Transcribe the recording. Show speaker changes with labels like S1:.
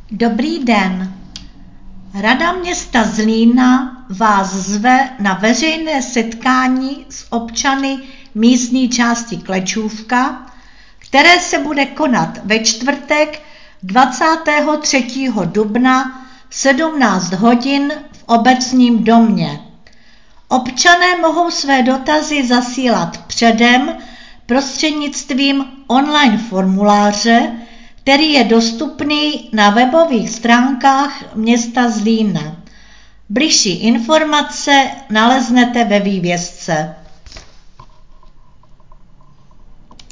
S1: Dobrý den. Rada města Zlína vás zve na veřejné setkání s občany místní části Klečůvka, které se bude konat ve čtvrtek 23. dubna v 17 hodin v Obecním domě. Občané mohou své dotazy zasílat předem prostřednictvím online formuláře, který je dostupný na webových stránkách města Zlína. Bližší informace naleznete ve vývězce.